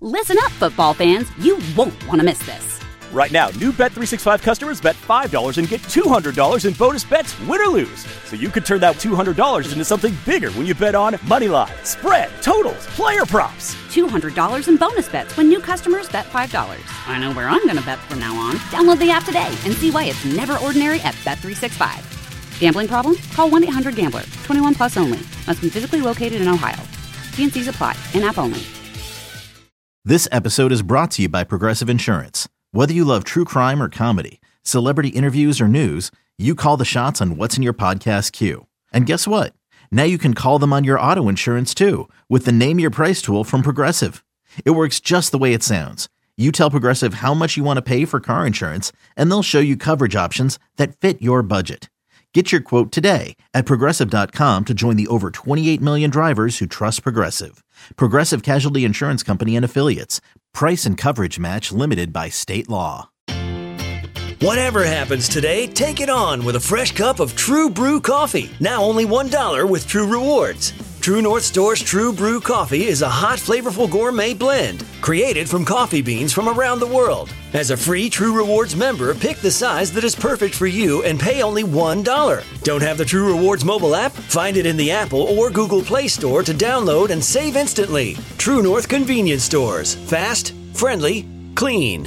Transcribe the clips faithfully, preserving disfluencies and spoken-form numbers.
Listen up, football fans. You won't want to miss this. Right now, new Bet three sixty-five customers bet five dollars and get two hundred dollars in bonus bets, win or lose. So you could turn that two hundred dollars into something bigger when you bet on money line, spread, totals, player props. two hundred dollars in bonus bets when new customers bet five dollars. I know where I'm going to bet from now on. Download the app today and see why it's never ordinary at Bet three sixty-five. Gambling problem? Call one eight hundred gambler. twenty-one plus only. Must be physically located in Ohio. T and C's apply. In-app only. This episode is brought to you by Progressive Insurance. Whether you love true crime or comedy, celebrity interviews or news, you call the shots on what's in your podcast queue. And guess what? Now you can call them on your auto insurance too with the Name Your Price tool from Progressive. It works just the way it sounds. You tell Progressive how much you want to pay for car insurance, and they'll show you coverage options that fit your budget. Get your quote today at Progressive dot com to join the over twenty-eight million drivers who trust Progressive. Progressive Casualty Insurance Company and Affiliates. Price and coverage match limited by state law. Whatever happens today, take it on with a fresh cup of True Brew coffee. Now only one dollar with True Rewards. True North Store's True Brew coffee is a hot, flavorful gourmet blend created from coffee beans from around the world. As a free True Rewards member, pick the size that is perfect for you and pay only one dollar. Don't have the True Rewards mobile app? Find it in the Apple or Google Play Store to download and save instantly. True North Convenience Stores. Fast, friendly, clean.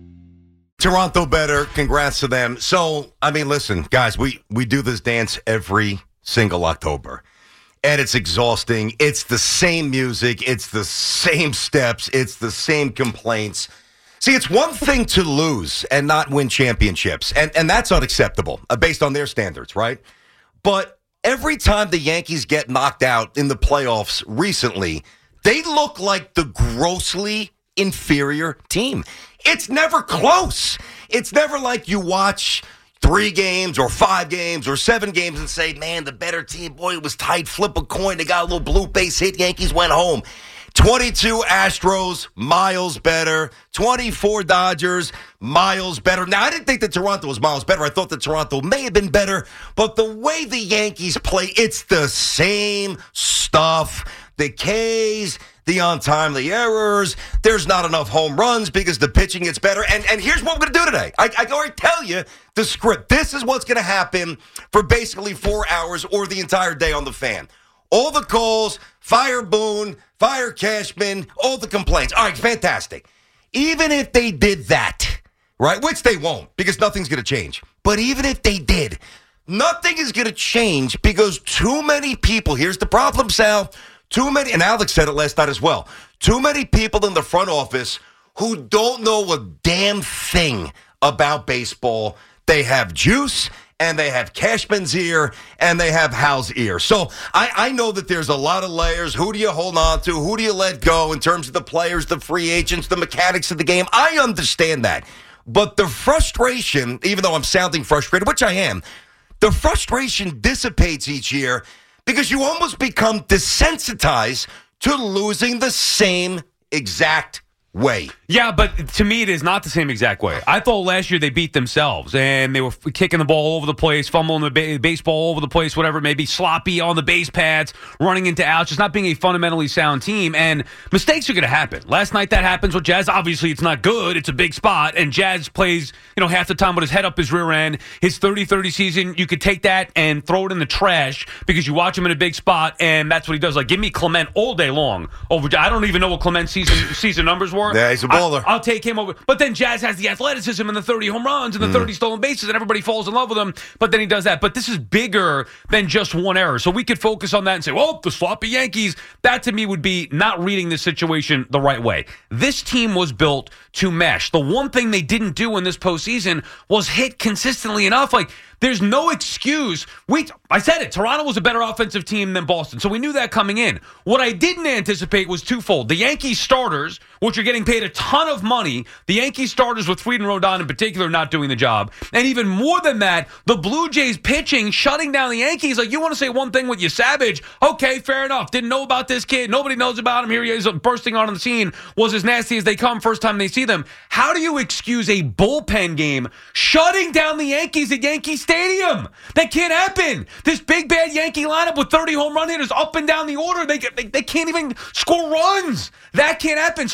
Toronto better. Congrats to them. So, I mean, listen, guys, we, we do this dance every single October. And it's exhausting. It's the same music. It's the same steps. It's the same complaints. See, it's one thing to lose and not win championships. And, and that's unacceptable uh, based on their standards, right? But every time the Yankees get knocked out in the playoffs recently, they look like the grossly inferior team. It's never close. It's never like you watch three games or five games or seven games and say, man, the better team, boy, it was tight. Flip a coin. They got a little blue base hit. Yankees went home. twenty-two Astros, miles better. twenty-four Dodgers, miles better. Now, I didn't think that Toronto was miles better. I thought that Toronto may have been better. But the way the Yankees play, it's the same stuff. The K's, the untimely errors. There's not enough home runs because the pitching gets better. And and here's what we're going to do today. I, I can already tell you the script. This is what's going to happen for basically four hours or the entire day on The Fan. All the calls, fire Boone, fire Cashman, all the complaints. All right, fantastic. Even if they did that, right, which they won't because nothing's going to change. But even if they did, nothing is going to change because too many people, here's the problem, Sal, too many, and Alex said it last night as well, too many people in the front office who don't know a damn thing about baseball. They have juice, and they have Cashman's ear, and they have Hal's ear. So I, I know that there's a lot of layers. Who do you hold on to? Who do you let go in terms of the players, the free agents, the mechanics of the game? I understand that. But the frustration, even though I'm sounding frustrated, which I am, the frustration dissipates each year because you almost become desensitized to losing the same exact way. Yeah, but to me, it is not the same exact way. I thought last year they beat themselves, and they were kicking the ball all over the place, fumbling the ba- baseball all over the place, whatever it may be, sloppy on the base pads, running into outs, just not being a fundamentally sound team, and mistakes are going to happen. Last night that happens with Jazz. Obviously, it's not good. It's a big spot, and Jazz plays, you know, half the time with his head up his rear end. His thirty thirty season, you could take that and throw it in the trash because you watch him in a big spot, and that's what he does. Like, give me Clement all day long over. I don't even know what Clement's season season numbers were. Yeah, he's a baller. I, I'll take him over. But then Jazz has the athleticism and the thirty home runs and the mm. thirty stolen bases, and everybody falls in love with him. But then he does that. But this is bigger than just one error. So we could focus on that and say, well, the sloppy Yankees. That to me would be not reading this situation the right way. This team was built to mesh. The one thing they didn't do in this postseason was hit consistently enough. Like, there's no excuse. We, I said it. Toronto was a better offensive team than Boston, so we knew that coming in. What I didn't anticipate was twofold. The Yankees starters, which are getting paid a ton of money, the Yankees starters with Fried and Rodon in particular not doing the job, and even more than that, the Blue Jays pitching, shutting down the Yankees. Like, you want to say one thing with you, Savage, okay, fair enough. Didn't know about this kid. Nobody knows about him. Here he is bursting on the scene. Was as nasty as they come first time they see them. How do you excuse a bullpen game shutting down the Yankees at Yankee Stadium? That can't happen. This big bad Yankee lineup with thirty home run hitters up and down the order, they they, they can't even score runs. That can't happen. So to me,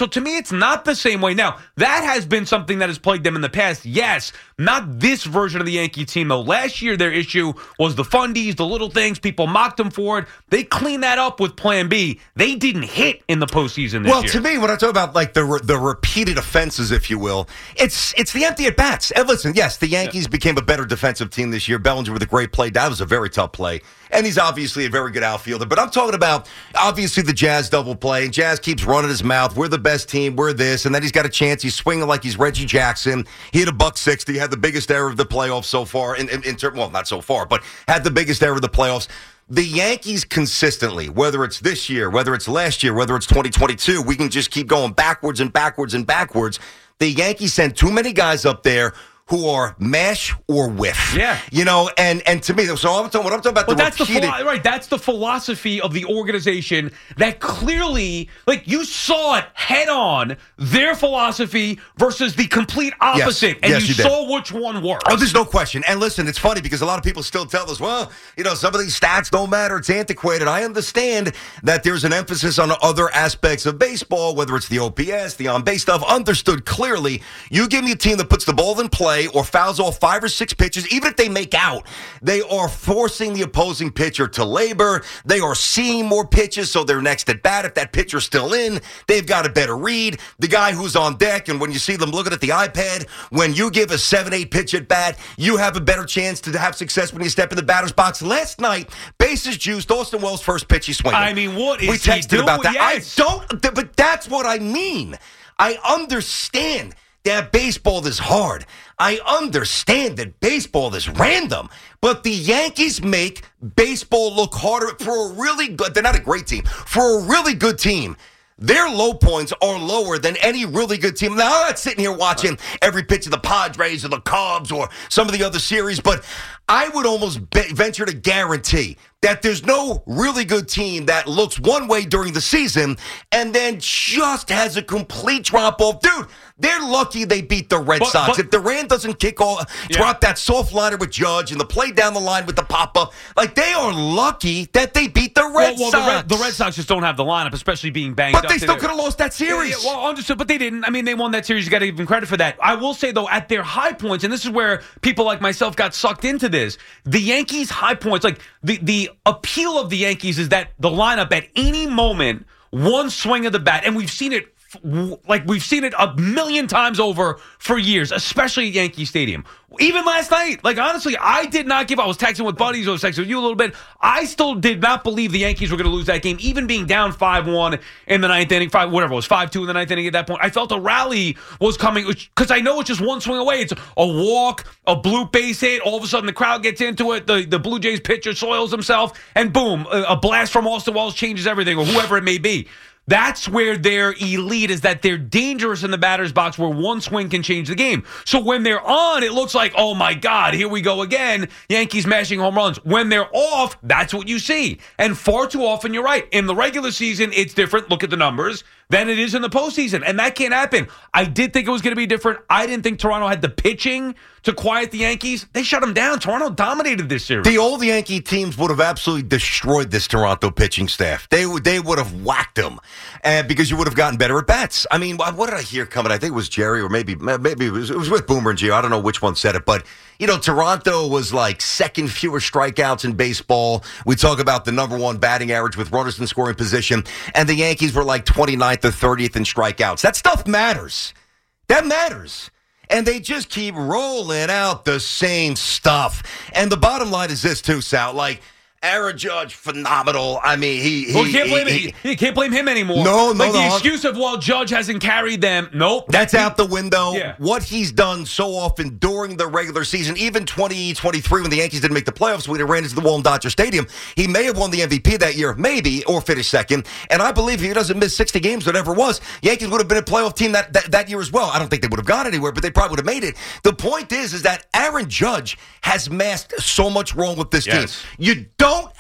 it's not the same way. Now, that has been something that has plagued them in the past, yes. Not this version of the Yankee team, though. Last year, their issue was the fundies, the little things. People mocked them for it. They cleaned that up with Plan B. They didn't hit in the postseason this well, year. Well, to me, when I talk about like the re- the repeated offenses, if you will, it's it's the empty at bats. And listen, yes, the Yankees yeah. became a better defensive team this year. Bellinger with a great play. That was a very tough play. And he's obviously a very good outfielder. But I'm talking about, obviously, the Jazz double play. Jazz keeps running his mouth. We're the best team. We're this. And then he's got a chance. He's swinging like he's Reggie Jackson. He hit a buck sixty. Had the biggest error of the playoffs so far. In, in, in ter- well, not so far, but had the biggest error of the playoffs. The Yankees consistently, whether it's this year, whether it's last year, whether it's twenty twenty-two, we can just keep going backwards and backwards and backwards. The Yankees send too many guys up there who are mash or whiff. Yeah. You know, and, and to me, so I'm talking, what I'm talking about, but the that's repeated... the philo- right. That's the philosophy of the organization that clearly, like, you saw it head on, their philosophy versus the complete opposite, yes. and yes, you, you saw which one worked. Oh, there's no question. And listen, it's funny because a lot of people still tell us, well, you know, some of these stats don't matter. It's antiquated. I understand that there's an emphasis on other aspects of baseball, whether it's the O P S, the on-base stuff. Understood clearly. You give me a team that puts the ball in play or fouls off five or six pitches, even if they make out, they are forcing the opposing pitcher to labor. They are seeing more pitches, so they're next at bat. If that pitcher's still in, they've got a better read. The guy who's on deck, and when you see them looking at the iPad, when you give a seven eight pitch at bat, you have a better chance to have success when you step in the batter's box. Last night, bases juiced, Austin Wells' first pitch, he swinging. I mean, what is we texted he doing? about that. Yes. I don't, but that's what I mean. I understand that baseball is hard. I understand that baseball is random, but the Yankees make baseball look harder for a really good, they're not a great team, for a really good team. Their low points are lower than any really good team. Now, I'm not sitting here watching every pitch of the Padres or the Cubs or some of the other series, but I would almost be- venture to guarantee that there's no really good team that looks one way during the season and then just has a complete drop-off. Dude, they're lucky they beat the Red but, Sox. but, if Durant doesn't kick off, yeah. drop that soft liner with Judge and the play down the line with the pop-up, like they are lucky that they beat the Red well, well, Sox. The Red, the Red Sox just don't have the lineup, especially being banged but up. But they still there. could have lost that series. Yeah, yeah, well, understood, but they didn't. I mean, they won that series. You got to give them credit for that. I will say, though, at their high points, and this is where people like myself got sucked into this, the Yankees' high points, like the, the appeal of the Yankees is that the lineup at any moment, one swing of the bat, and we've seen it like we've seen it a million times over for years, especially at Yankee Stadium. Even last night, like honestly, I did not give. I was texting with buddies, I was texting with you a little bit. I still did not believe the Yankees were going to lose that game, even being down five one in the ninth inning, five whatever it was, five two in the ninth inning. At that point, I felt a rally was coming because I know it's just one swing away. It's a walk, a blue base hit. All of a sudden, the crowd gets into it. The the Blue Jays pitcher soils himself, and boom, a, a blast from Austin Wells changes everything, or whoever it may be. That's where they're elite, is that they're dangerous in the batter's box where one swing can change the game. So when they're on, it looks like, oh my God, here we go again. Yankees mashing home runs. When they're off, that's what you see. And far too often, you're right. In the regular season, it's different. Look at the numbers. Than it is in the postseason. And that can't happen. I did think it was going to be different. I didn't think Toronto had the pitching to quiet the Yankees. They shut them down. Toronto dominated this series. The old Yankee teams would have absolutely destroyed this Toronto pitching staff. They would they would have whacked them uh, because you would have gotten better at bats. I mean, what did I hear coming? I think it was Jerry or maybe maybe it was, it was with Boomer and Gio. I don't know which one said it, but you know, Toronto was like second fewer strikeouts in baseball. We talk about the number one batting average with runners in scoring position, and the Yankees were like twenty-ninth or thirtieth in strikeouts. That stuff matters. That matters. And they just keep rolling out the same stuff. And the bottom line is this too, Sal. Like, Aaron Judge, phenomenal. I mean, he... he well, you can't blame, he, he, you can't blame him anymore. No, no, like no. the excuse of, well, Judge hasn't carried them. Nope. That's he, out the window. Yeah. What he's done so often during the regular season, even twenty twenty-three when the Yankees didn't make the playoffs, when he ran into the wall in Dodger Stadium, he may have won the M V P that year, maybe, or finished second. And I believe if he doesn't miss sixty games, whatever it was, Yankees would have been a playoff team that, that, that year as well. I don't think they would have gone anywhere, but they probably would have made it. The point is, is that Aaron Judge has masked so much wrong with this yes. team. You don't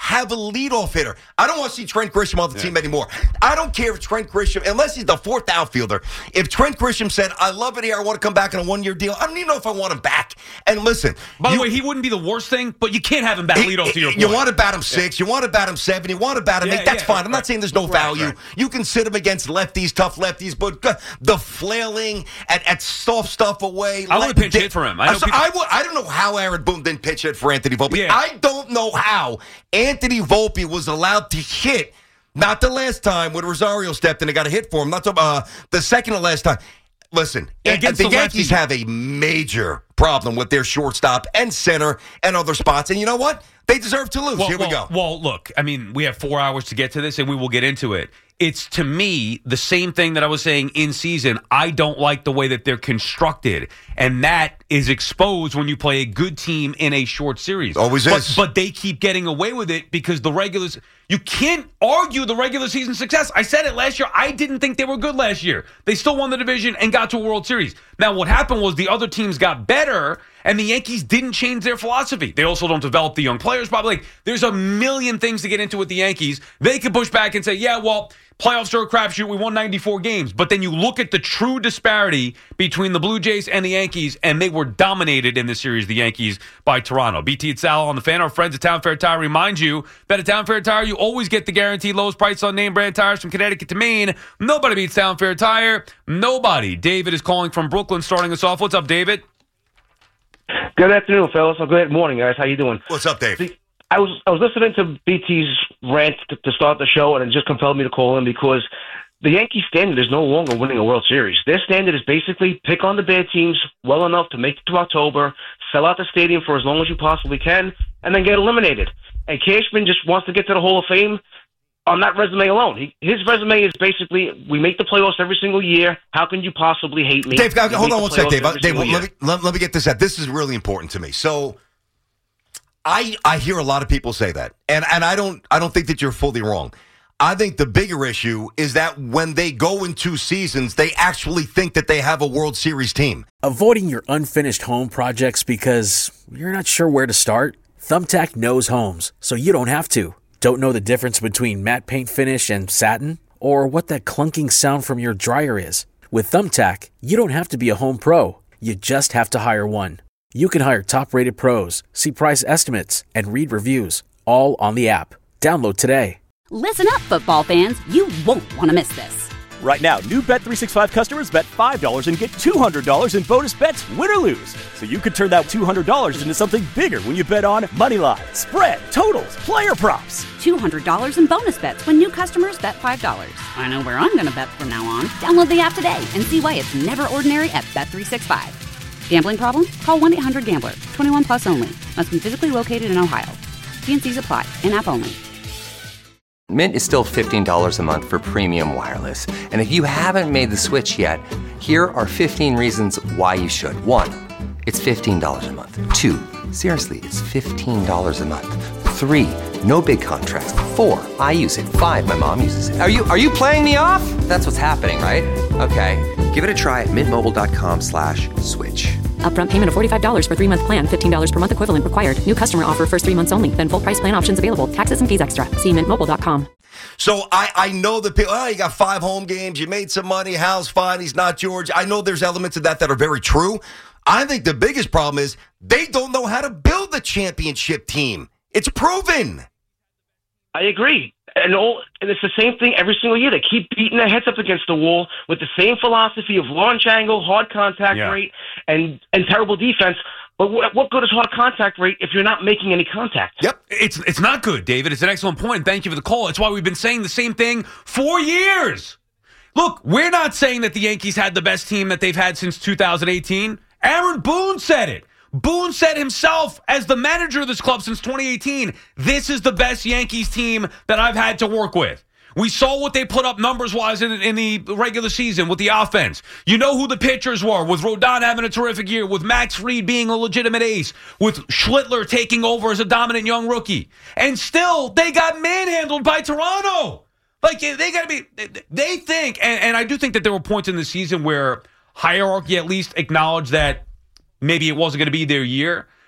have a leadoff hitter. I don't want to see Trent Grisham on the yeah. team anymore. I don't care if Trent Grisham, unless he's the fourth outfielder, if Trent Grisham said, I love it here, I want to come back on a one-year deal, I don't even know if I want him back. And listen. By you, the way, he wouldn't be the worst thing, but you can't have him bat leadoff to your point. You want to bat him six, yeah. you want to bat him seven, you want to bat him yeah, eight, that's yeah, fine. I'm not saying there's no right, value. Right. You can sit him against lefties, tough lefties, but the flailing at, at soft stuff away. I would pinch hit for him. I, know so people- I, would, I don't know how Aaron Boone didn't pitch hit for Anthony Volpe. Yeah. I don't know how Anthony Volpe was allowed to hit, not the last time when Rosario stepped in and got a hit for him, not the, uh, the second to last time. Listen, the, the Yankees have a major problem with their shortstop and center and other spots. And you know what? They deserve to lose. Well, Here well, we go. Well, look, I mean, we have four hours to get to this, and we will get into it. It's, to me, the same thing that I was saying in season. I don't like the way that they're constructed, and that is exposed when you play a good team in a short series. Always but, is. But they keep getting away with it because the regular – you can't argue the regular season success. I said it last year. I didn't think they were good last year. They still won the division and got to a World Series. Now, what happened was the other teams got better, and the Yankees didn't change their philosophy. They also don't develop the young players. Probably, like, there's a million things to get into with the Yankees. They could push back and say, yeah, well, playoffs are a crapshoot. We won ninety-four games. But then you look at the true disparity between the Blue Jays and the Yankees, and they were dominated in this series, the Yankees, by Toronto. B T and Sal on the Fan. Our friends at Town Fair Tire remind you that at Town Fair Tire, you always get the guaranteed lowest price on name brand tires from Connecticut to Maine. Nobody beats Town Fair Tire. Nobody. David is calling from Brooklyn, starting us off. What's up, David? Good afternoon, fellas. Or good morning, guys. How you doing? What's up, Dave? See, I was I was listening to B T's rant to, to start the show, and it just compelled me to call in because the Yankee standard is no longer winning a World Series. Their standard is basically pick on the bad teams well enough to make it to October, sell out the stadium for as long as you possibly can, and then get eliminated. And Cashman just wants to get to the Hall of Fame on that resume alone. He, his resume is basically, we make the playoffs every single year. How can you possibly hate me? Dave, hold on one second, Dave. Dave let, year. me, let, let me get this out. This is really important to me. So I I hear a lot of people say that, and, and I don't I don't think that you're fully wrong. I think the bigger issue is that when they go into seasons, they actually think that they have a World Series team. Avoiding your unfinished home projects because you're not sure where to start? Thumbtack knows homes, so you don't have to. Don't know the difference between matte paint finish and satin? Or what that clunking sound from your dryer is? With Thumbtack, you don't have to be a home pro. You just have to hire one. You can hire top-rated pros, see price estimates, and read reviews, all on the app. Download today. Listen up, football fans. You won't want to miss this. Right now, new Bet three sixty-five customers bet five dollars and get two hundred dollars in bonus bets, win or lose. So you could turn that two hundred dollars into something bigger when you bet on money line, spread, totals, player props. two hundred dollars in bonus bets when new customers bet five dollars. I know where I'm going to bet from now on. Download the app today and see why it's never ordinary at Bet three sixty-five. Gambling problem? Call one eight hundred gambler. twenty-one plus only. Must be physically located in Ohio. T and C's apply. In-app only. Mint is still fifteen dollars a month for premium wireless. And if you haven't made the switch yet, here are fifteen reasons why you should. One, it's fifteen dollars a month. Two, seriously, it's fifteen dollars a month. Three, no big contracts. Four, I use it. Five, my mom uses it. Are you are you playing me off? That's what's happening, right? Okay, give it a try at mintmobile.com slash switch. Upfront payment of forty-five dollars for three-month plan, fifteen dollars per month equivalent required. New customer offer first three months only. Then full price plan options available. Taxes and fees extra. See mint mobile dot com. So I, I know that people, oh, you got five home games, you made some money, Hal's fine, he's not George. I know there's elements of that that are very true. I think the biggest problem is they don't know how to build a championship team. It's proven. I agree. And all, and it's the same thing every single year. They keep beating their heads up against the wall with the same philosophy of launch angle, hard contact yeah. rate, and, and terrible defense. But what, what good is hard contact rate if you're not making any contact? Yep. It's it's not good, David. It's an excellent point. Thank you for the call. It's why we've been saying the same thing for years. Look, we're not saying that the Yankees had the best team that they've had since two thousand eighteen. Aaron Boone said it. Boone said himself, as the manager of this club since twenty eighteen, this is the best Yankees team that I've had to work with. We saw what they put up numbers-wise in, in the regular season with the offense. You know who the pitchers were, with Rodon having a terrific year, with Max Fried being a legitimate ace, with Schlittler taking over as a dominant young rookie. And still, they got manhandled by Toronto. Like, they got to be, they think, and, and I do think that there were points in the season where hierarchy at least acknowledged that maybe it wasn't going to be their year.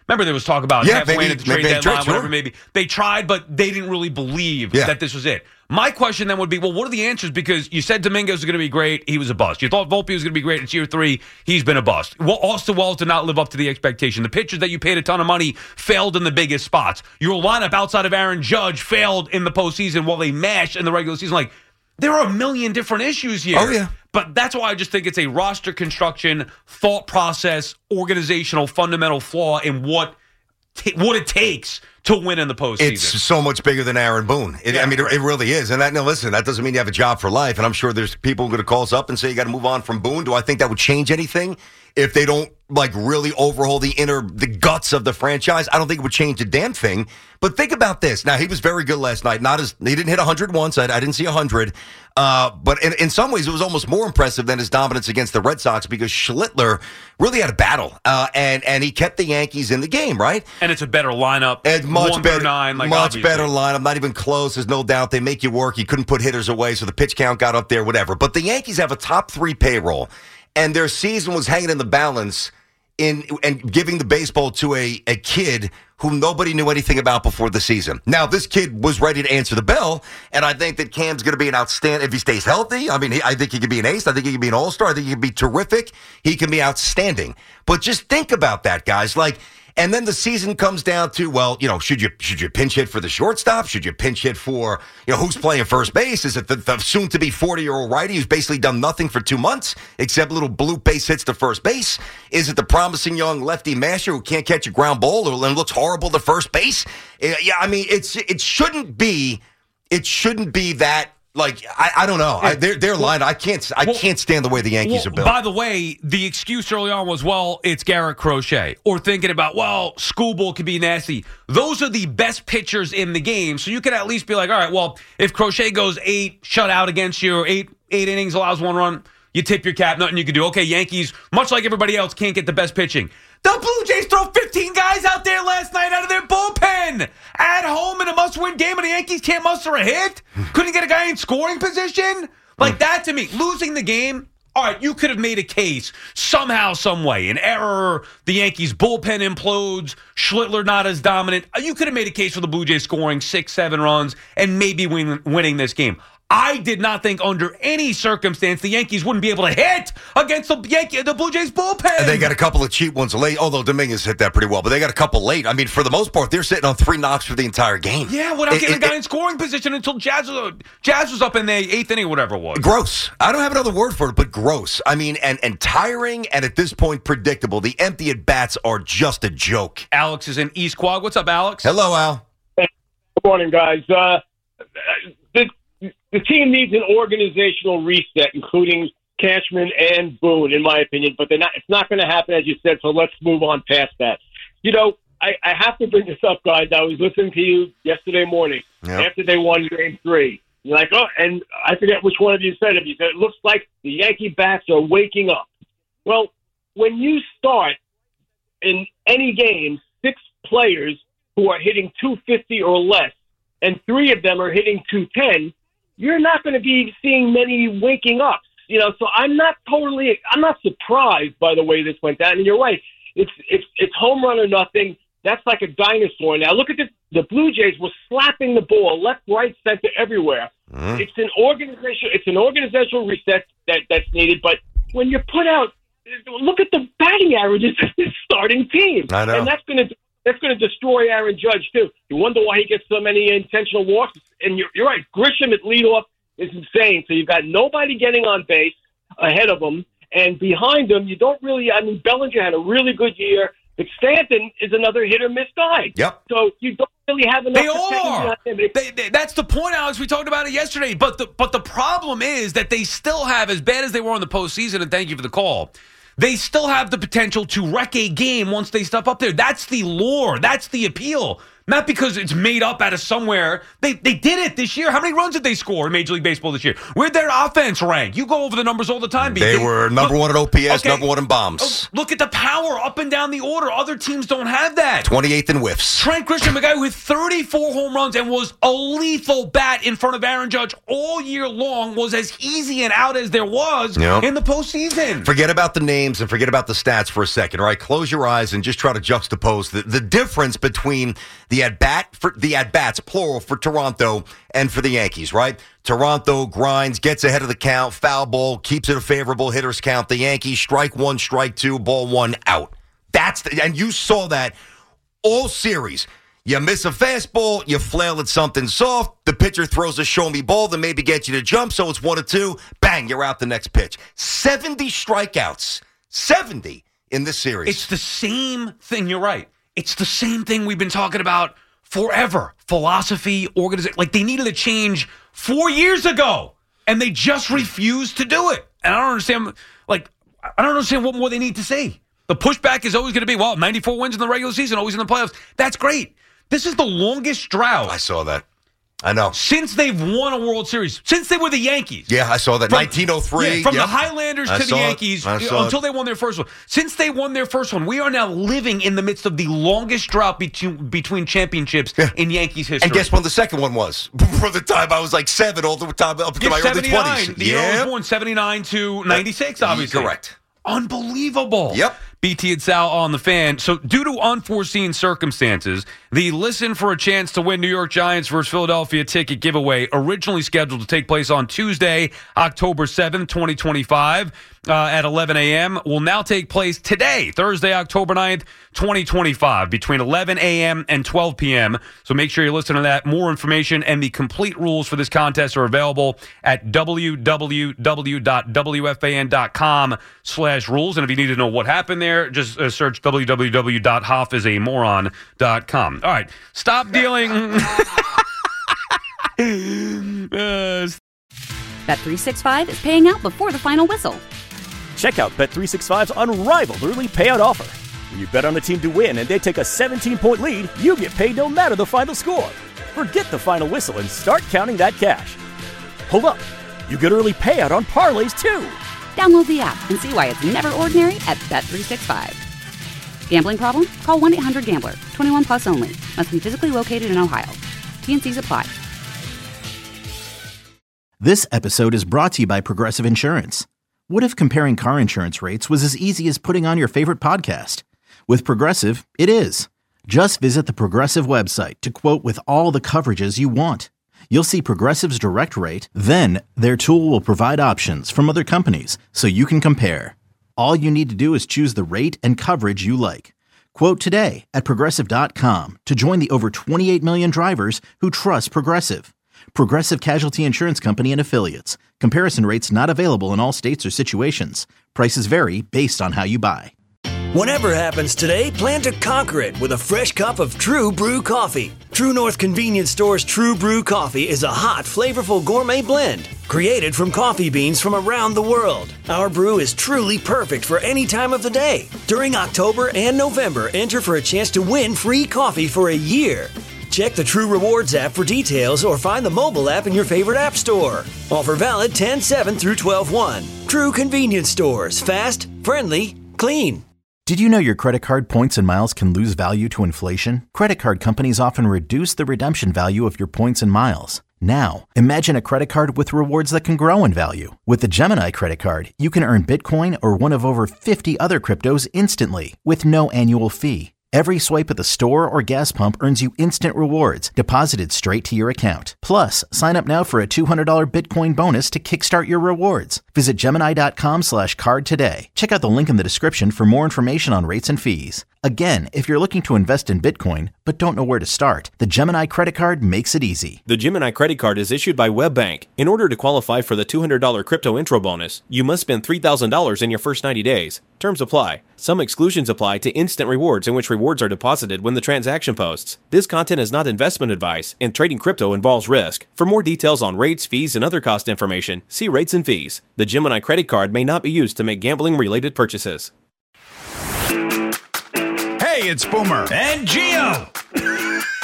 Remember, there was talk about Yeah, halfway maybe- into the trade maybe- deadline, sure. whatever maybe. They tried, but they didn't really believe Yeah. that this was it. My question then would be, well, what are the answers? Because you said Domingos was going to be great. He was a bust. You thought Volpe was going to be great. It's year three. He's been a bust. Well, Austin Wells did not live up to the expectation. The pitchers that you paid a ton of money failed in the biggest spots. Your lineup outside of Aaron Judge failed in the postseason while they mashed in the regular season. Like, there are a million different issues here. Oh, yeah. But that's why I just think it's a roster construction, thought process, organizational, fundamental flaw in what t- what it takes to win in the postseason. It's so much bigger than Aaron Boone. It, Yeah, I mean, right. it, it really is. And that, no, listen, that doesn't mean you have a job for life. And I'm sure there's people going to call us up and say you got to move on from Boone. Do I think that would change anything if they don't like really overhaul the inner, the guts of the franchise? I don't think it would change a damn thing. But think about this. Now, he was very good last night. Not as he didn't hit one hundred once. I, I didn't see one hundred. Uh, but in, in some ways, it was almost more impressive than his dominance against the Red Sox because Schlittler really had a battle. Uh, and, and he kept the Yankees in the game, right? And it's a better lineup. And much One better, through nine, like much obviously. better lineup. Not even close. There's no doubt they make you work. He couldn't put hitters away, so the pitch count got up there. Whatever. But the Yankees have a top three payroll, and their season was hanging in the balance in and giving the baseball to a a kid whom nobody knew anything about before the season. Now, this kid was ready to answer the bell, and I think that Cam's going to be an outstanding, if he stays healthy, I mean, he, I think he could be an ace. I think he could be an all-star. I think he could be terrific. He can be outstanding. But just think about that, guys. Like, and then the season comes down to, well, you know, should you should you pinch hit for the shortstop? Should you pinch hit for, you know, who's playing first base? Is it the, the soon-to-be forty-year-old righty who's basically done nothing for two months except little bloop base hits to first base? Is it the promising young lefty masher who can't catch a ground ball or looks horrible to first base? Yeah, I mean, it's it shouldn't be it shouldn't be that. Like, I, I don't know. I, their their line, I can't I well, can't stand the way the Yankees well, are built. By the way, the excuse early on was, well, it's Garrett Crochet. Or thinking about, well, Schoolboy could be nasty. Those are the best pitchers in the game. So you could at least be like, all right, well, if Crochet goes eight shutout against you, or eight, eight innings, allows one run, you tip your cap, nothing you can do. Okay, Yankees, much like everybody else, can't get the best pitching. The Blue Jays throw fifteen guys out there last night out of their bullpen at home in a must-win game, and the Yankees can't muster a hit? Couldn't get a guy in scoring position? Like that to me, losing the game, all right, you could have made a case somehow, some way. An error, the Yankees' bullpen implodes, Schlittler not as dominant. You could have made a case for the Blue Jays scoring six, seven runs and maybe win, winning this game. I did not think under any circumstance the Yankees wouldn't be able to hit against the Yankee, the Blue Jays bullpen. And they got a couple of cheap ones late, although Dominguez hit that pretty well, but they got a couple late. I mean, for the most part, they're sitting on three knocks for the entire game. Yeah, without It- getting it- a guy it- in scoring position until Jazz was, Jazz was up in the eighth inning or whatever it was. Gross. I don't have another word for it, but gross. I mean, and, and tiring, and at this point, predictable. The empty at-bats are just a joke. Alex is in East Quad. What's up, Alex? Hello, Al. Good morning, guys. Uh, the, the team needs an organizational reset, including Cashman and Boone, in my opinion. But they're not, it's not going to happen, as you said, so let's move on past that. You know, I, I have to bring this up, guys. I was listening to you yesterday morning Yep. after they won Game three. You're like, oh, and I forget which one of you said it. You said, it looks like the Yankee bats are waking up. Well, when you start in any game, six players who are hitting two fifty or less, and three of them are hitting two ten, you're not going to be seeing many waking ups. You know, so I'm not totally, I'm not surprised by the way this went down. And you're right, it's it's it's home run or nothing. That's like a dinosaur. Now look at this. The Blue Jays were slapping the ball left, right, center, everywhere. Mm. It's an organization. It's an organizational reset that that's needed. But when you put out, look at the batting averages of this starting team, I know. and that's going to that's going to destroy Aaron Judge too. You wonder why he gets so many intentional walks. And you're, you're right, Grisham at leadoff is insane. So you've got nobody getting on base ahead of him, and behind him, you don't really. I mean, Bellinger had a really good year. But Stanton is another hit or miss guy. Yep. So you don't really have enough. They are. They, they, that's the point, Alex. We talked about it yesterday. But the but the problem is that they still have, as bad as they were in the postseason, and thank you for the call, they still have the potential to wreck a game once they step up there. That's the lure. That's the appeal. Not because it's made up out of somewhere. They they did it this year. How many runs did they score in Major League Baseball this year? Where'd their offense rank? You go over the numbers all the time. B. They were number look, one in O P S, okay. number one in bombs. Look at the power up and down the order. Other teams don't have that. twenty-eighth in whiffs. Trent Grisham, a guy who hit thirty-four home runs and was a lethal bat in front of Aaron Judge all year long, was as easy and out as there was yep. in the postseason. Forget about the names and forget about the stats for a second, all right? Close your eyes and just try to juxtapose the, the difference between the at-bat, for the at-bats, plural, for Toronto and for the Yankees, right? Toronto grinds, gets ahead of the count, foul ball, keeps it a favorable hitter's count. The Yankees strike one, strike two, ball one, out. That's the, and you saw that all series. You miss a fastball, you flail at something soft, the pitcher throws a show-me ball that maybe gets you to jump, so it's one or two, bang, you're out the next pitch. seventy strikeouts. seventy in this series. It's the same thing. You're right. It's the same thing we've been talking about forever. Philosophy, organization. Like, they needed a change four years ago, and they just refused to do it. And I don't understand, like, I don't understand what more they need to say. The pushback is always going to be, well, ninety-four wins in the regular season, always in the playoffs. That's great. This is the longest drought. I saw that. I know. Since they've won a World Series. Since they were the Yankees. Yeah, I saw that. From, nineteen oh three. Yeah, from yep. the Highlanders I to the Yankees until it. they won their first one. Since they won their first one, we are now living in the midst of the longest drought between, between championships yeah. in Yankees history. And guess when the second one was? For the time I was like seven, all the time up to yeah, my early twenties. The year I was born, seventy-nine to ninety-six, obviously. Correct. Unbelievable. Yep. B T and Sal on the Fan. So due to unforeseen circumstances, the Listen for a Chance to Win New York Giants versus Philadelphia ticket giveaway, originally scheduled to take place on Tuesday, October seventh, twenty twenty-five uh, at eleven a.m., will now take place today, Thursday, October ninth, twenty twenty-five, between eleven a.m. and twelve p.m. So make sure you listen to that. More information and the complete rules for this contest are available at www.wfan.com slash rules. And if you need to know what happened there, There, just uh, search w w w dot hoff is a moron dot com. All right, stop dealing. uh, Bet three sixty-five is paying out before the final whistle. Check out Bet three sixty-five's unrivaled early payout offer. When you bet on a team to win and they take a seventeen-point lead, you get paid no matter the final score. Forget the final whistle and start counting that cash. Hold up, you get early payout on parlays too. Download the app and see why it's never ordinary at Bet three sixty-five. Gambling problem? Call one eight hundred gambler. twenty-one plus only. Must be physically located in Ohio. T and C's apply. This episode is brought to you by Progressive Insurance. What if comparing car insurance rates was as easy as putting on your favorite podcast? With Progressive, it is. Just visit the Progressive website to quote with all the coverages you want. You'll see Progressive's direct rate, then their tool will provide options from other companies so you can compare. All you need to do is choose the rate and coverage you like. Quote today at progressive dot com to join the over twenty-eight million drivers who trust Progressive. Progressive Casualty Insurance Company and Affiliates. Comparison rates not available in all states or situations. Prices vary based on how you buy. Whatever happens today, plan to conquer it with a fresh cup of True Brew coffee. True North Convenience Store's True Brew coffee is a hot, flavorful gourmet blend created from coffee beans from around the world. Our brew is truly perfect for any time of the day. During October and November, enter for a chance to win free coffee for a year. Check the True Rewards app for details or find the mobile app in your favorite app store. Offer valid ten seven through twelve one. True Convenience Stores. Fast, friendly, clean. Did you know your credit card points and miles can lose value to inflation? Credit card companies often reduce the redemption value of your points and miles. Now, imagine a credit card with rewards that can grow in value. With the Gemini credit card, you can earn Bitcoin or one of over fifty other cryptos instantly with no annual fee. Every swipe at the store or gas pump earns you instant rewards deposited straight to your account. Plus, sign up now for a two hundred dollars Bitcoin bonus to kickstart your rewards. Visit Gemini.com slash card today. Check out the link in the description for more information on rates and fees. Again, if you're looking to invest in Bitcoin but don't know where to start, the Gemini credit card makes it easy. The Gemini credit card is issued by WebBank. In order to qualify for the two hundred dollars crypto intro bonus, you must spend three thousand dollars in your first ninety days. Terms apply. Some exclusions apply to instant rewards in which rewards are deposited when the transaction posts. This content is not investment advice, and trading crypto involves risk. For more details on rates, fees, and other cost information, see rates and fees. The Gemini credit card may not be used to make gambling-related purchases. Hey, it's Boomer and Gio.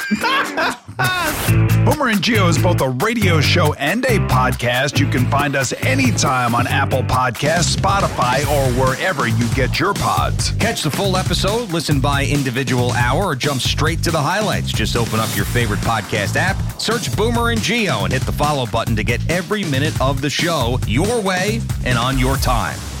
Boomer and Gio is both a radio show and a podcast. You can find us anytime on Apple Podcasts, Spotify, or wherever you get your pods. Catch the full episode, listen by individual hour, or jump straight to the highlights. Just open up your favorite podcast app, search Boomer and Gio, and hit the follow button to get every minute of the show your way and on your time.